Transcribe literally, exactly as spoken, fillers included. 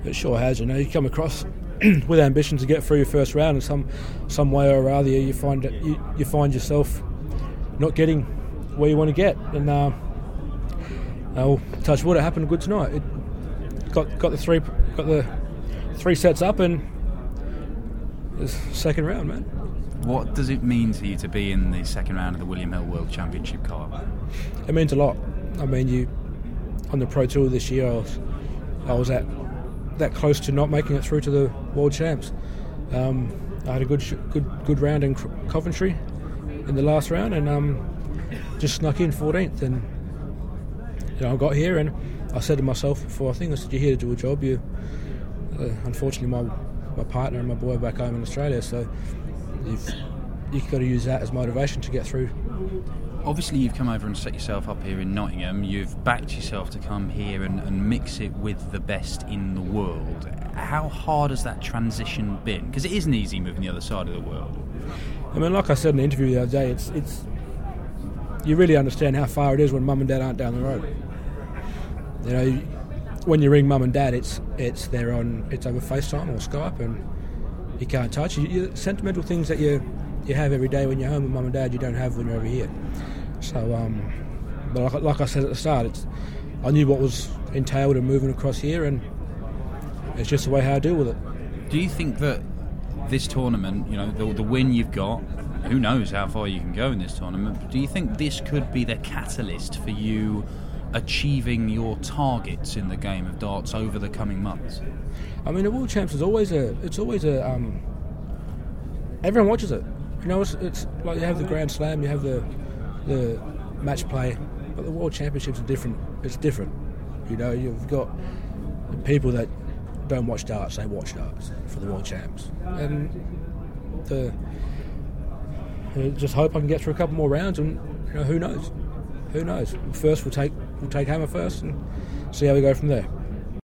It sure has. You know, you come across with ambition to get through your first round, and some some way or other you find it, you, you find yourself not getting where you want to get. And uh, I'll touch wood, it happened good tonight. It got got the three got the three sets up, and it's second round, man. What does it mean to you to be in the second round of the William Hill World Championship, Kyle? It means a lot. I mean, you on the Pro Tour this year, I was, I was at that close to not making it through to the World Champs. Um, I had a good, good, good round in Coventry in the last round, and um, just snuck in fourteenth. And you know, I got here, and I said to myself before, I think I said, "You're here to do a job." You, uh, unfortunately, my my partner and my boy are back home in Australia, so you've you've got to use that as motivation to get through. Obviously, you've come over and set yourself up here in Nottingham. You've backed yourself to come here and, and mix it with the best in the world. How hard has that transition been? Because it isn't easy moving the other side of the world. I mean, like I said in the interview the other day, it's it's you really understand how far it is when mum and dad aren't down the road. You know, when you ring mum and dad, it's it's they're on it's over FaceTime or Skype, and you can't touch. You, you, sentimental things that you you have every day when you're home with mum and dad, you don't have when you're over here. So, um, but like, like I said at the start, it's, I knew what was entailed in moving across here, and it's just the way how I deal with it. Do you think that this tournament, you know, the, the win you've got, who knows how far you can go in this tournament, but do you think this could be the catalyst for you achieving your targets in the game of darts over the coming months? I mean, the World Champs is always a, it's always a, um, everyone watches it. You know, it's, it's like you have the Grand Slam, you have the the match play, but the World Championships are different. It's different. You know, you've got people that don't watch darts, they watch darts for the World Champs. And the, I just hope I can get through a couple more rounds, and you know, who knows? Who knows? First we'll take we'll take Hammer first and see how we go from there.